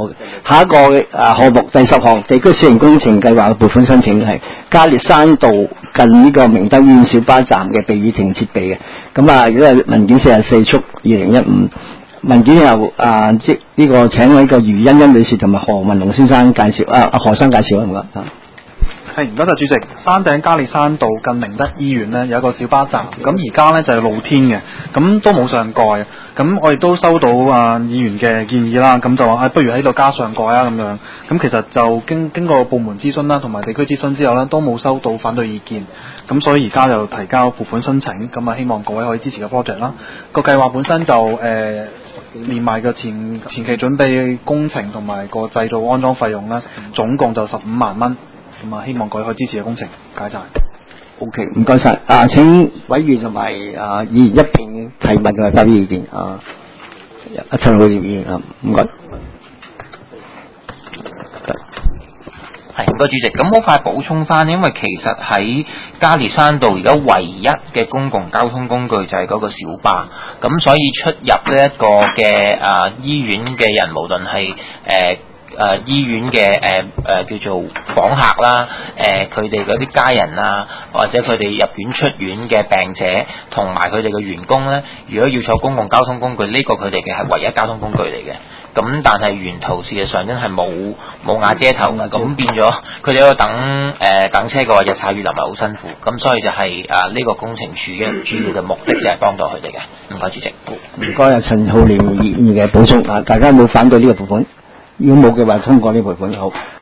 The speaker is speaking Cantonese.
下一個項目第10項地區小型工程計劃嘅撥款申請係加列山道近呢個明德醫院小巴站嘅避雨亭設備嘅。咁啊，如果係文件44速2015文件由即呢個請呢個余欣欣女士同埋何文龍先生介紹何生介紹唔該係唔該晒主席。山頂加列山道近明德醫院呢有一個小巴站，咁而家呢就係露天嘅，咁都冇上蓋。咁我亦都收到議員嘅建議啦，咁就話不如喺度加上蓋啊咁樣。咁其實就經過部門諮詢啦，同埋地區諮詢之後呢，都冇收到反對意見。咁所以而家就提交撥款申請，咁啊希望各位可以支持個 project 啦。個計劃本身就連埋個前期準備工程同埋個製造安裝費用呢，總共就15萬蚊。咁啊，希望各位可以支持嘅工程，解晒。 OK， 唔該晒。請委員同埋議員一併提問同埋發表意見。陳浩濂議員唔該。 係唔該主席，咁好快補充翻，因為其實喺加列山道而家唯一嘅公共交通工具就係嗰個小巴，咁所以出入呢一個嘅醫院嘅人，無論係醫院嘅叫做訪客啦，佢哋嗰啲家人啊，或者佢哋入院出院嘅病者，同埋佢哋嘅員工咧，如果要坐公共交通工具，呢個佢哋嘅係唯一交通工具嚟嘅。咁但係沿途事實上真係冇瓦遮頭嘅，咁變咗佢哋喺度等車嘅話，日曬雨淋係好辛苦。咁所以就係呢個工程處嘅主要嘅目的就係幫到佢哋嘅。唔該主席。 唔該陳浩濂議員嘅補充。大家有冇反對呢個撥款？如果冇嘅話，通過呢個撥款好。